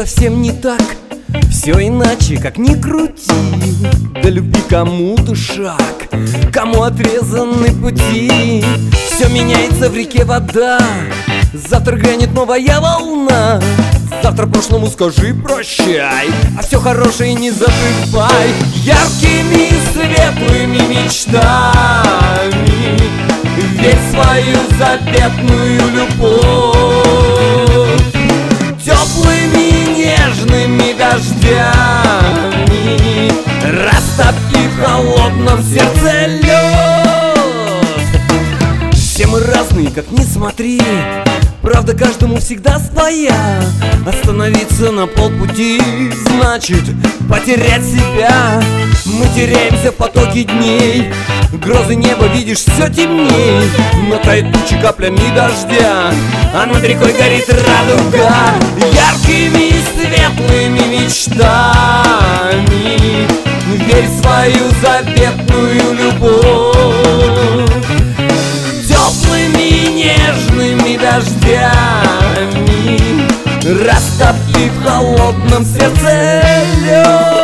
совсем не так, все иначе, как ни крути. До любви кому-то шаг, кому отрезаны пути. Все меняется в реке вода, завтра грянет новая волна. Завтра прошлому скажи прощай, а все хорошее не забывай. Яркими светлыми мечтами верь в свою заветную любовь. Теплыми нежными дождями растопи в холодном сердце лед. Все мы разные, как ни смотри, правда каждому всегда своя. Остановиться на полпути значит потерять себя. Мы теряемся в потоке дней, грозы неба видишь все темней. Но тают тучи каплями дождя, а над рекой горит радуга. Яркими светлыми мечтами верь в свою заветную любовь. Теплыми нежными дождями растопи в холодном сердце лед.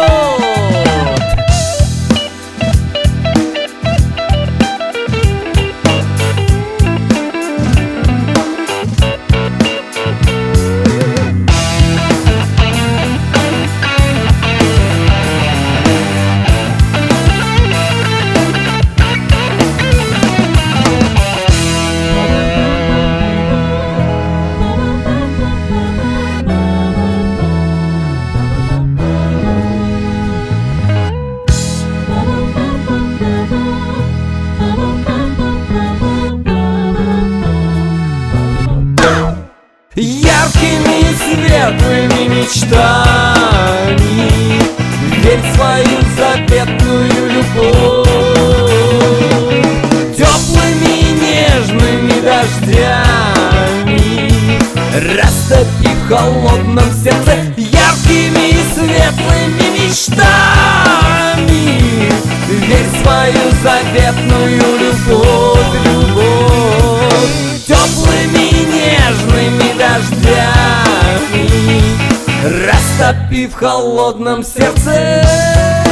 Яркими светлыми мечтами верь в свою заветную любовь. Теплыми нежными дождями растопи в холодном сердце. Яркими светлыми мечтами верь в свою заветную любовь, любовь. Теплыми нежными дождями растопи в холодном сердце.